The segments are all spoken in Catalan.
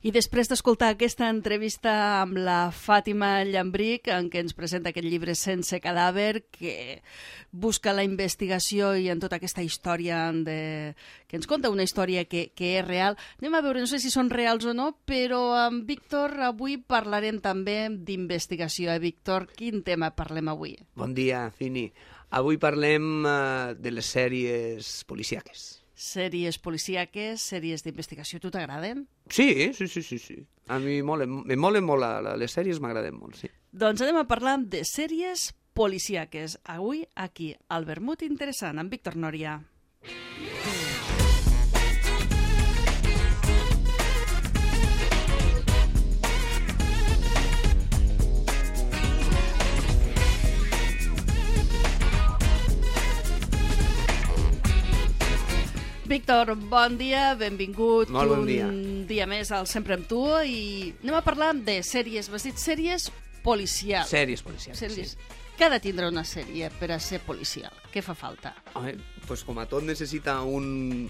I després d'escoltar aquesta entrevista amb la Fàtima Llambric, en què ens presenta aquest llibre Sense cadàver, que busca la investigació i en tota aquesta història que ens conta una història que és real. Anem a veure, no sé si són reals o no, però amb Víctor avui parlarem també d'investigació. Víctor, quin tema parlem avui? Bon dia, Cini. Avui parlem de les sèries policíaques. Sèries policíaques, sèries d'investigació, tu t'agraden? Sí. A mi me molen molt, les sèries m'agraden molt, sí. Doncs anem a parlar de sèries policíaques. Avui, aquí, al Vermut Interessant, amb Víctor Nòria. Víctor, bon dia, benvingut. Molt bon dia. Un dia més al Sempre amb tu i anem a parlar de sèries. M'has dit sèries policials. Sèries policíaques, sèries. sí. Què ha de tindre una sèrie per a ser policial? Què fa falta? Home, pues com a tot necessita un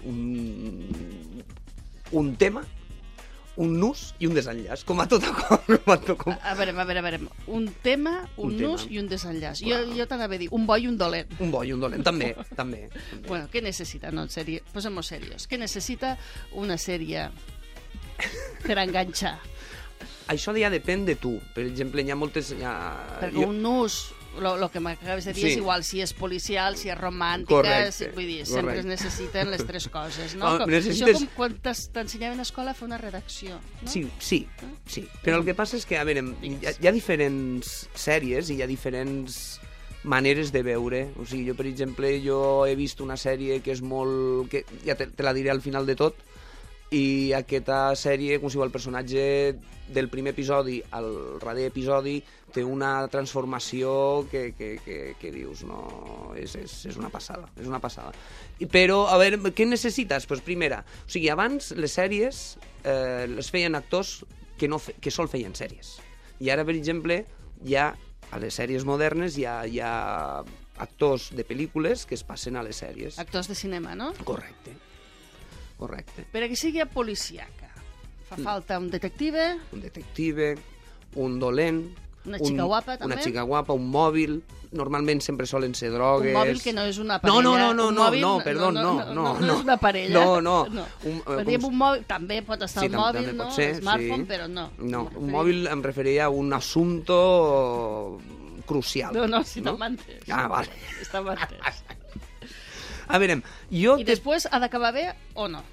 tema, un nus i un desenllaç, com a tot. A veure. Un tema, un nus i un desenllaç. Jo t'anava a dir un bo i un dolent. Un bo i un dolent, també. Bueno, què necessita, no? Posem-nos serios. Què necessita una sèrie per enganxar? Això ja depèn de tu. Per exemple, hi ha moltes... Perquè un nus... El que m'acabes de dir és igual si és policial, si és romàntica, correcte, vull dir, sempre es necessiten les tres coses, no? Necessites... Això com quan t'ensenyaven a escola a fer una redacció, no? Sí. Però el que passa és que, a veure, hi ha diferents sèries i hi ha diferents maneres de veure. O sigui, jo, per exemple, he vist una sèrie que és molt... que ja te la diré al final de tot, i aquesta sèrie, com si el personatge del primer episodi al darrer episodi té una transformació que dius, no, és una passada, és una passada. Però, a veure, què necessites? Doncs primera, o sigui, abans les sèries les feien actors que sol feien sèries. I ara, per exemple, a les sèries modernes hi ha actors de pel·lícules que es passen a les sèries. Actors de cinema, no? Correcte. Per a que sigui policíaca, fa falta un detective... Un detective, un dolent... Una xica guapa, també? Una xica guapa, un mòbil... Normalment sempre solen ser drogues... Un mòbil que no és una parella... No, perdó. No és una parella. No. Diem un mòbil, també pot estar el mòbil, no? Smartphone, però no. No, un mòbil em referia a un assumpte crucial. No, si no m'entens. Vale. Està m'entens. A veure, I després ha d'acabar bé o no?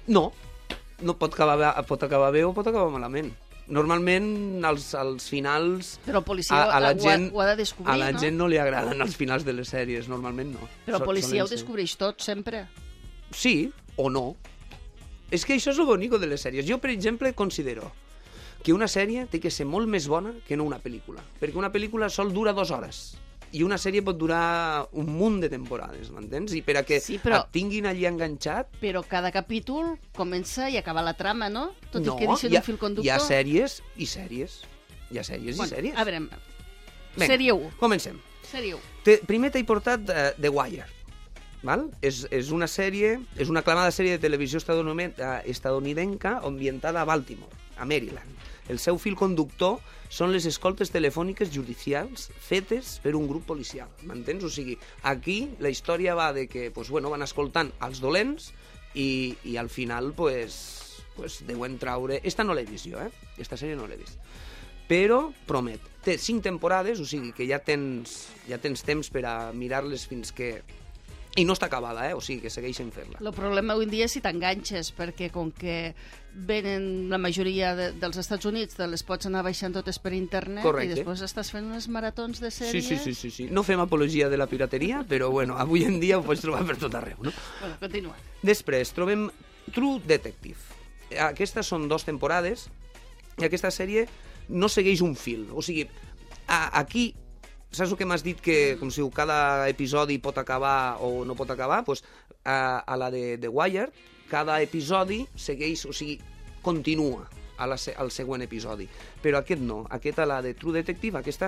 No pot acabar bé o pot acabar malament. Normalment, als finals... Però el policia ho ha de descobrir, no? A la gent no li agraden els finals de les sèries, normalment no. Però el policia ho descobreix tot, sempre. Sí, o no. És que això és el bonic de les sèries. Jo, per exemple, considero que una sèrie té que ser molt més bona que no una pel·lícula. Perquè una pel·lícula sol dura 2 hores. I una sèrie pot durar un munt de temporades, m'entens? I per a que et tinguin allí enganxat... Però cada capítol comença i acaba la trama, no? Tot i que deixen un fil conductor. Hi ha sèries i sèries. A veure, sèrie 1. Comencem. Sèrie 1. Primer t'he portat The Wire. Val? És una sèrie, és una aclamada sèrie de televisió estadounidenca ambientada a Baltimore, a Maryland. El seu fil conductor són les escoltes telefòniques judicials fetes per un grup policial, m'entens? O sigui, aquí la història va de que van escoltant els dolents i al final deuen traure... Esta no l'he vist jo, Esta sèrie no l'he vist. Però promet. Té 5 temporades, o sigui que ja tens temps per a mirar-les fins que... I no està acabada, o sigui que segueixen fent-la. El problema avui en dia és si t'enganxes, perquè com que venen la majoria dels Estats Units, te les pots anar baixant totes per internet. Correcte. I després estàs fent unes maratons de sèries. Sí. No fem apologia de la pirateria, però avui en dia ho pots trobar per tot arreu, no? Continua. Després trobem True Detective. Aquestes són 2 temporades i aquesta sèrie no segueix un fil. O sigui, aquí... Saps el que m'has dit, que com si cada episodi pot acabar o no pot acabar? Doncs a la de The Wire, cada episodi segueix, o sigui, continua al següent episodi. Però aquest no. A la de True Detective, aquesta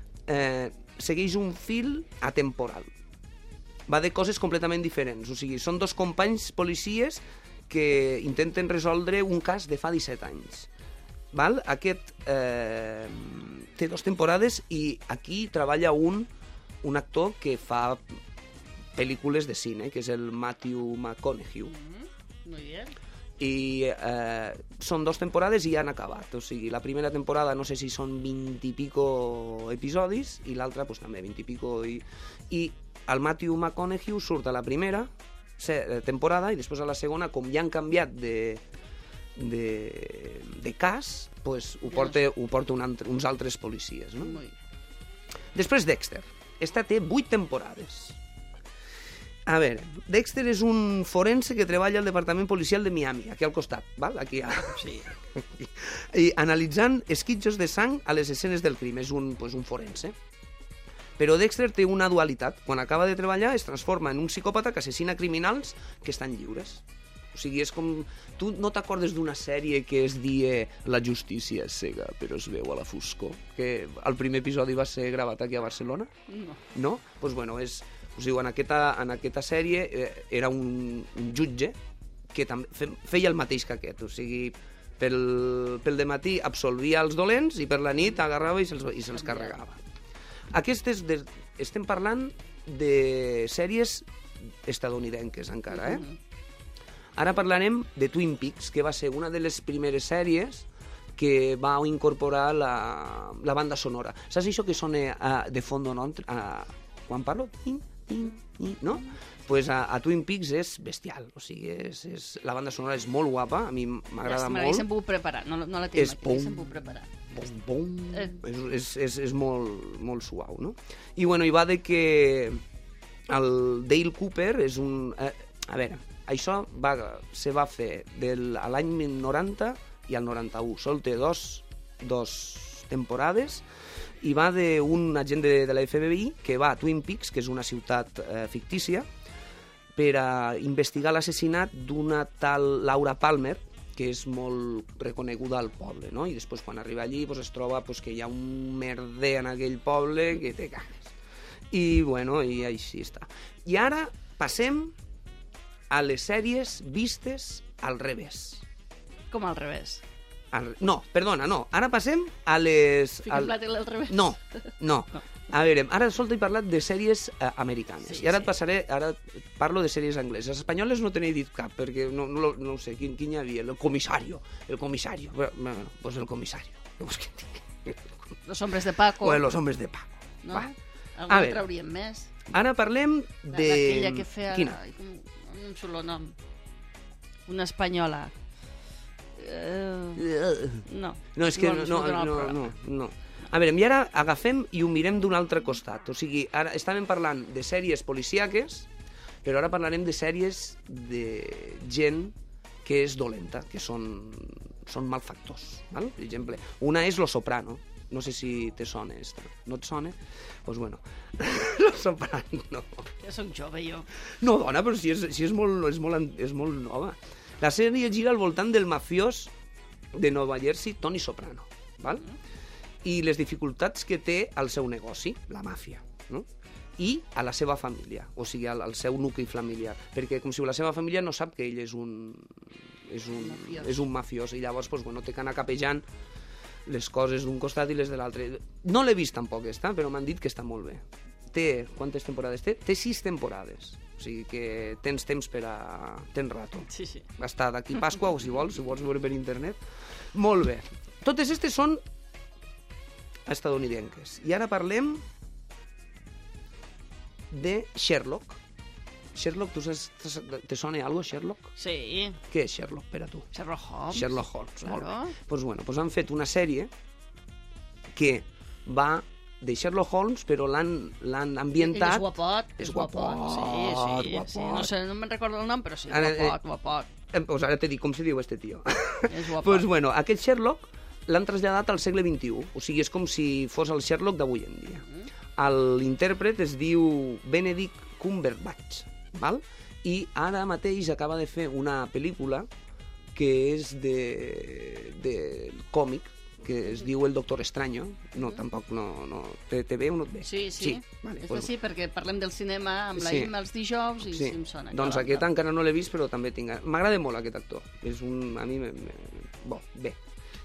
segueix un fil atemporal. Va de coses completament diferents. O sigui, són 2 companys policies que intenten resoldre un cas de fa 17 anys. val? Aquest té 2 temporades i aquí treballa un actor que fa pel·lícules de cine, que és el Matthew McConaughey. Muy bien. I són 2 temporades i ja han acabat. O sigui, la primera temporada no sé si són 20 i pico episodis i l'altra pues, també 20 i pico. I el Matthew McConaughey surt a la primera temporada i després a la segona, com ja han canviat de cas, pues, ho porta uns altres policies. No? Muy bien. Després Dexter. Esta té 8 temporades. A veure, Dexter és un forense que treballa al Departament Policial de Miami, aquí al costat, val? Aquí Sí. I analitzant esquitxos de sang a les escenes del crim. És un forense. Però Dexter té una dualitat. Quan acaba de treballar es transforma en un psicòpata que assassina criminals que estan lliures. O sigui, és com... Tu no t'acordes d'una sèrie que es dia La justícia és cega, però es veu a la foscor? Que el primer episodi va ser gravat aquí a Barcelona? No. No? Doncs bueno, és... O sigui, en aquesta sèrie era un jutge que també feia el mateix que aquest. O sigui, pel dematí absolvia els dolents i per la nit agarrava i se'ls carregava. Estem parlant de sèries estadounidenques encara, Ara parlarem de Twin Peaks, que va ser una de les primeres sèries que va incorporar la banda sonora. Saps això que sona de fondo, no? Quan parlo? No? Pues a Twin Peaks és bestial. O sigui, la banda sonora és molt guapa, a mi m'agrada molt. M'haguéssim pogut preparar, no la tenim aquí, m'haguéssim pogut preparar. És molt suau, no? I bueno, hi va de que el Dale Cooper és un... A veure, això se va fer a l'any 90 i al 91. Sol té dos temporades i va d'un agent de la FBI que va a Twin Peaks, que és una ciutat fictícia, per a investigar l'assassinat d'una tal Laura Palmer, que és molt reconeguda al poble, no? I després quan arriba allí es troba que hi ha un merder en aquell poble que te cagues. I bueno, i així està. I ara passem a les sèries vistes al revés. Com al revés? No, perdona, no. Ara passem a les... Fiquem plàtel al revés? No. A veure, ara sols he parlat de sèries americanes. I ara ara parlo de sèries angleses. Les espanyoles no te n'he dit cap, perquè no ho sé, quin hi havia? El comisario. Bueno, pues el comisario. Los hombres de Paco. Bueno, los hombres de Paco. No? Va. Algú trauríem més? Ara parlem de... D'aquella que feia... Quina? Un xulo nom. Una espanyola. No. No, és que no. A veure, i ara agafem i ho mirem d'un altre costat. O sigui, ara estàvem parlant de sèries policíaques, però ara parlarem de sèries de gent que és dolenta, que són malfactors. Val? Per exemple, una és Los Soprano. No sé si te sona esta. No et sona? Doncs pues bueno. Los Soprano. Ja soc jove, jo. No, dona, però si és molt nova. La sèrie gira al voltant del mafiós de Nova Jersey, Tony Soprano, val? I les dificultats que té al seu negoci, la màfia, no? I a la seva família, o sigui, al seu nucli familiar, perquè com si la seva família no sap que ell és un mafiós, i llavors pues, bueno, té que anar capejant les coses d'un costat i les de l'altre. No l'he vist tampoc, però m'han dit que està molt bé. Quantes temporades té? Té 6 temporades. O sigui que tens temps tens rato. Sí. Està d'aquí Pasqua, o si vols veure per internet. Molt bé. Totes aquestes són estadounidenques. I ara parlem de Sherlock. Sherlock, te sona algo, Sherlock? Sí. Què és Sherlock per a tu? Sherlock Holmes. Sherlock Holmes, claro. Molt bé. Doncs bueno, han fet una sèrie que va de Sherlock Holmes, però l'han ambientat... Ell és guapot. És guapot. Sí. No sé, no me'n recordo el nom, però sí, guapot. Pues ara te dic com se diu este tio. És guapot. Pues bueno, aquest Sherlock l'han traslladat al segle XXI. O sigui, és com si fos el Sherlock d'avui en dia. L'intèrpret es diu Benedict Cumberbatch, val? I ara mateix acaba de fer una pel·lícula que és de còmic, que es diu El Doctor Extraño. No, tampoc no. Te ve o no et ve? Sí. Vale, pues... Sí, perquè parlem del cinema amb la Imma els dijous i sí em sona. Doncs aquest encara no l'he vist, però també tinc... M'agrada molt aquest actor. És un... A mi... Bé.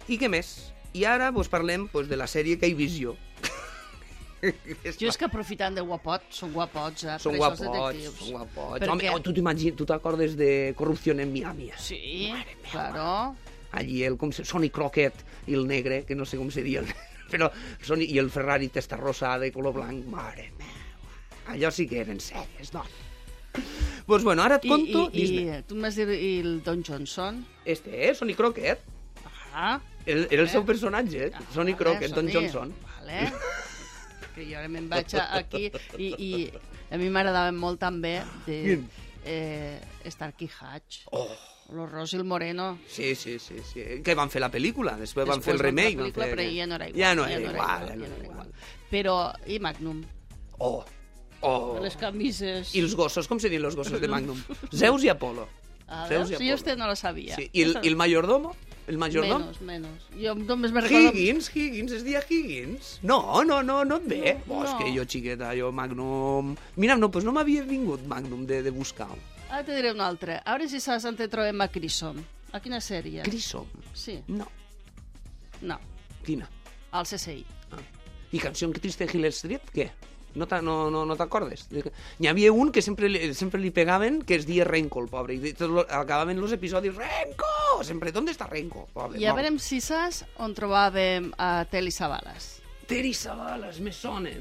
I què més? I ara parlem de la sèrie que he vist jo. Jo és que aprofitant de guapot, són guapots, Són guapots, són guapots. Perquè... Home, tu t'acordes de Corrupció en Miami? Sí, claro. Allí Sonny Crockett i el negre, que no sé com se diuen, però i el Ferrari Testarossa de color blanc, mare meva, allò sí que eren sèries, no? Doncs bueno, ara et conto... I tu m'has dit el Don Johnson? Sonny Crockett. Ah. Era el seu personatge, Sonny Crockett, Don Johnson. Vale. Que jo ara me'n vaig aquí i a mi m'agradaven molt també de Starkey Hatch, l'Orros i el Moreno. Sí, que van fer la pel·lícula, després van fer el remake. Van fer la pel·lícula, però ja no era igual. Ja no era igual. Però, i Magnum? Les camises. I els gossos, com se diuen els gossos de Magnum? Zeus i Apolo. Sí, usted no lo sabia. I el mayordomo? El majordom? Menos. Jo només me recordo... Higgins, es dia Higgins? No et ve. És que jo, xiqueta, Magnum... Mira, no m'havia vingut Magnum de buscar-ho. Ara te diré un altre. A veure si saps on te trobem a Grissom. A quina sèrie? Grissom? Sí. No. Quina? Al CSI. I Canció Triste Hill Street, què? No t'acordes? N'hi havia un que sempre li pegaven, que es deia Renko, el pobre, i acabaven els episodis, Renko! Sempre, ¿dónde está Renko? Pobre, I a veure si saps on trobàvem a Telly Savalas. Telly Savalas, me sona.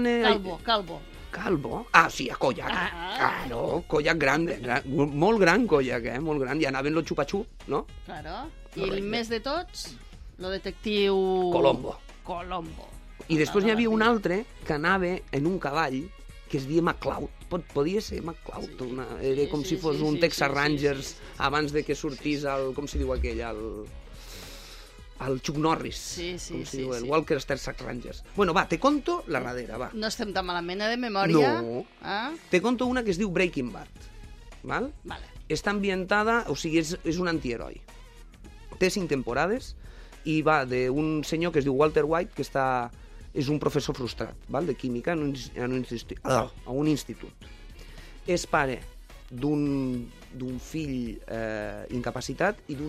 Calvo? Ah, sí, a Koyak. Claro, Koyak grande, molt gran Koyak, molt gran. I anaven lo xupa-xup, no? Claro. I el més de tots, lo detectiu... Colombo. I després n'hi havia un altre que anava en un cavall que es deia McCloud. Podia ser McCloud. Era com si fos un Texas Rangers abans de que sortís el... Com se diu aquell? El Chuck Norris. Com se diu? El Walker Texas Rangers. Bueno, va, te conto la darrera, va. No estem tan malament de memòria. No. Te conto una que es diu Breaking Bad. Val? Vale. Està ambientada, o sigui, és un antiheroi. Té 5 temporades i va d'un senyor que es diu Walter White, que és un professor frustrat, val? De química en un institut. És pare d'un fill incapacitat i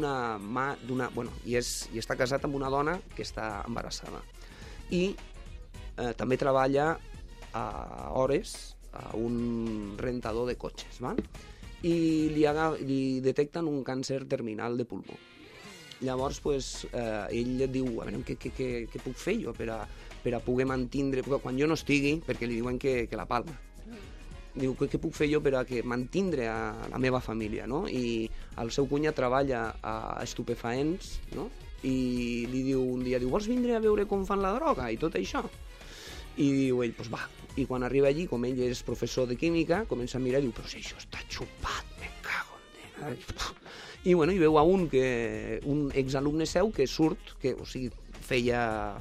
i està casat amb una dona que està embarassada. I també treballa a hores a un rentador de cotxes, val? I li detecten un càncer terminal de pulmó. Llavors, ell diu, a veure, què puc fer jo per a poder mantindre... Quan jo no estigui, perquè li diuen que la palma. Diu, què puc fer jo per a mantindre a la meva família, no? I el seu cunyat treballa a estupefaents, no? I li diu un dia, vols vindre a veure com fan la droga i tot això? I diu ell, doncs va. I quan arriba allí, com ell és professor de química, comença a mirar i diu, però si això està xupat, me cago en Déu. I veu a un exalumne seu que surt, o sigui, feia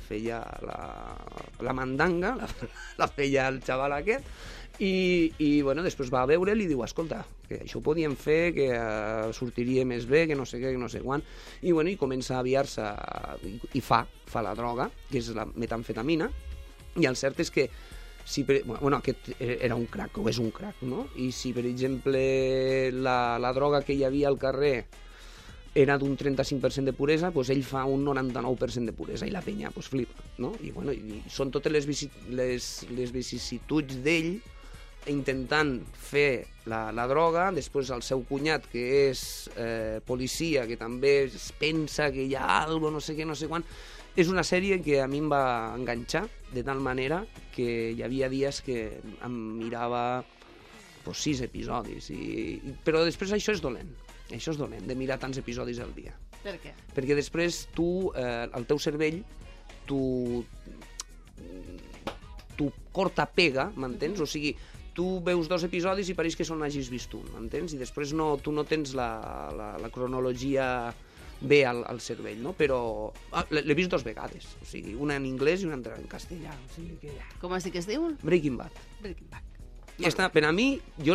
la mandanga, la feia el xaval aquest, i després va a veure'l i diu, escolta, que això ho podíem fer, que sortiria més bé, que no sé què, que no sé quan, i comença a aviar-se i fa la droga, que és la metamfetamina, i el cert és que aquest era un crack, o és un crack, no? I si, per exemple, la droga que hi havia al carrer era d'un 35% de puresa, doncs ell fa un 99% de puresa, i la penya flipa, no? I són totes les vicissituds d'ell intentant fer la droga, després el seu cunyat, que és policia, que també es pensa que hi ha alguna cosa, no sé què, no sé quan. És una sèrie que a mi em va enganxar de tal manera que hi havia dies que em mirava 6 episodis. Però després això és dolent. Això és dolent, de mirar tants episodis al dia. Per què? Perquè després tu, el teu cervell, tu corta pega, m'entens? O sigui, tu veus 2 episodis i pareix que són hagis vist un, m'entens? I després tu no tens la cronologia bé al cervell, no? Però l'he vist 2 vegades, o sigui, una en anglès i una altra en castellà. O sigui que ja... Com has dit que es diu? Breaking Bad. Breaking Bad. Per a mi, jo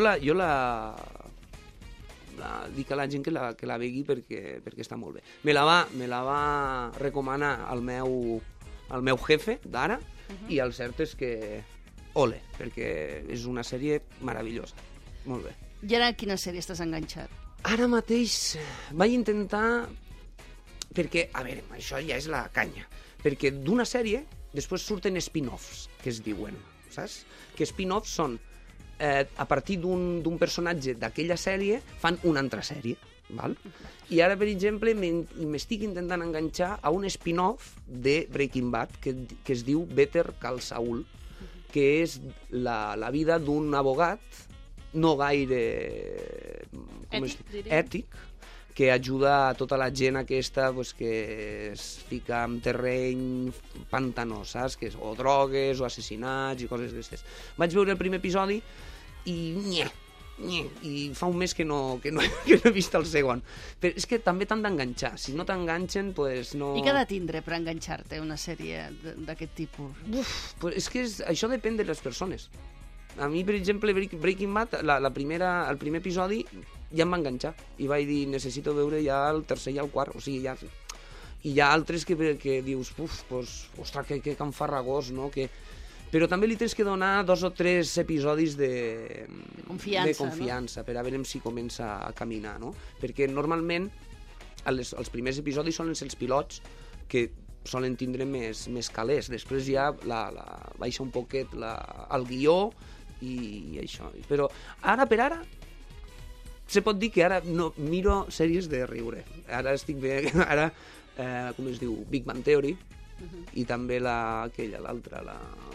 dic a la gent que la vegui perquè està molt bé. Me la va recomanar el meu jefe d'ara, i el cert és que ole, perquè és una sèrie meravellosa. Molt bé. I ara quina sèrie estàs enganxat? Ara mateix vaig intentar perquè, a veure, això ja és la canya, perquè d'una sèrie després surten spin-offs, que es diuen, saps? Que spin-offs són, a partir d'un personatge d'aquella sèrie, fan una altra sèrie, val? I ara, per exemple, m'estic intentant enganxar a un spin-off de Breaking Bad, que es diu Better Call Saul, que és la vida d'un abogat no gaire ètic, que ajuda a tota la gent aquesta pues, que es fica en terreny pantanós, saps? Que és, o drogues, o assassinats i coses d'aquestes. Vaig veure el primer episodi i i fa un mes que no he vist el segon. Però és que també t'han d'enganxar. Si no t'enganxen, pues no... I què ha de tindre per enganxar-te una sèrie d'aquest tipus? Pues és que això depèn de les persones. A mi, per exemple, Breaking Bad, el primer episodi ja em va enganxar. I vaig dir, necessito veure ja el tercer i el quart. O sigui, ja... I hi ha altres que dius, pues, ostres, que farragós, no? Però també li tens que donar 2 o 3 episodis de confiança, no? Per a veure si comença a caminar, no? Perquè normalment els primers episodis solen ser els pilots, que solen tindre més calés. Després ja baixa un poquet el guió i això. Però ara per ara se pot dir que ara no miro sèries de riure. Ara estic bé... Ara, com es diu? Big Bang Theory, i també l'altra,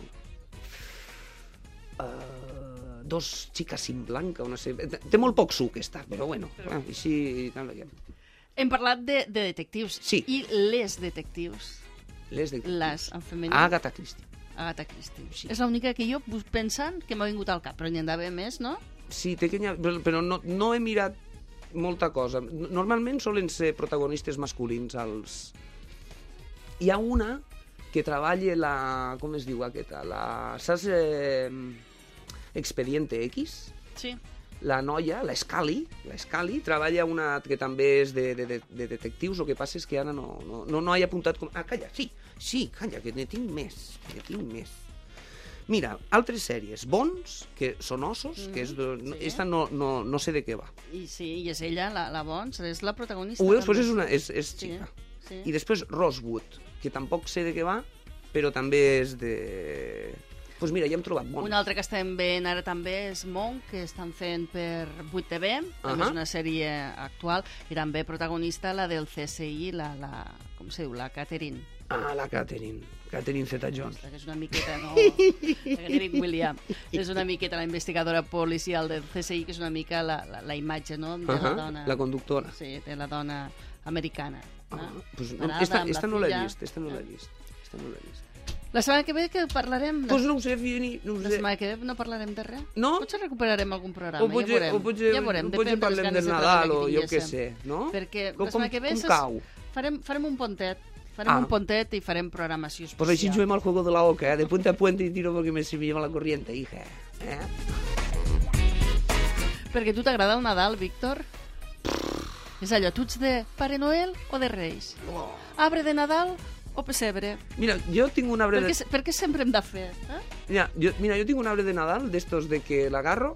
Dos chicas sin blanca, una sèrie... Té molt poc suc, aquesta, però bueno, així... Hem parlat de detectius. Sí. I les detectius? Les detectius. Les, en femení. Agatha Christie. Agatha Christie. Sí. És l'única que jo, pensant, que m'ha vingut al cap, però n'hi ha d'haver més, no? Sí, però no he mirat molta cosa. Normalment solen ser protagonistes masculins. Hi ha una que treballa com es diu aquesta? Saps Expediente X? Sí. La noia, la Scully, treballa una que també és de detectius. El que passa és que ara no he apuntat com... Ah, calla, sí, calla, que ne tinc més. Mira, altres sèries. Bones, que són ossos, que és... Esta no sé de què va. I sí, i és ella, la Bones, és la protagonista. Ho veus? Pues és xica. Sí. I després Rosewood, que tampoc sé de què va, però també és de... Doncs mira, ja hem trobat Bones. Una altra que estem veient ara també és Monk, que estan fent per 8TV, també és una sèrie actual, i també protagonista la del CSI, com se diu, la Catherine. Ah, la Catherine Zeta-Jones. Que és una miqueta, no? La Catherine William. És una miqueta la investigadora policial del CSI, que és una mica la imatge, no?, de la dona... La conductora. Sí, de la dona americana. Esta no l'he vist. La setmana que ve que parlarem... Doncs no ho sé, La setmana que ve no parlarem de res? No? Potser recuperarem algun programa, ja veurem. Potser parlem del Nadal o jo què sé, no? Perquè la setmana que ve farem un pontet. Un pontet i farem programació especial. Pues així juguem al juego de la oca, de puente a puente y tiro porque se me lleva la corriente, hija. Perquè tu t'agrada el Nadal, Víctor? És allò, tu ets de Pare Noel o de Reis? Arbre de Nadal o pessebre? Mira, jo tinc un arbre Per què sempre hem de fer? Mira, jo tinc un arbre de Nadal d'estos de que l'agarro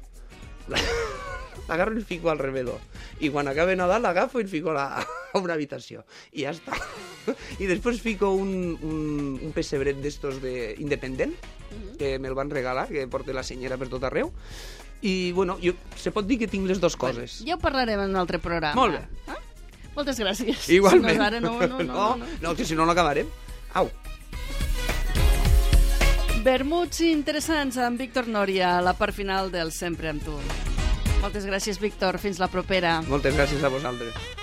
i el fico al rebedor. I quan acabe Nadal l'agafo i el fico a una habitació. I ja està. I després fico un pessebret d'estos independent, que me'l van regalar, que porta la senyera per tot arreu. I, bueno, se pot dir que tinc les dues coses. Ja ho parlarem en un altre programa. Molt bé. Moltes gràcies. Igualment. Si no, ara no, que si no acabarem. Au. Vermuts interessants amb Víctor Núria, a la part final del Sempre amb tu. Moltes gràcies, Víctor. Fins la propera. Moltes gràcies a vosaltres.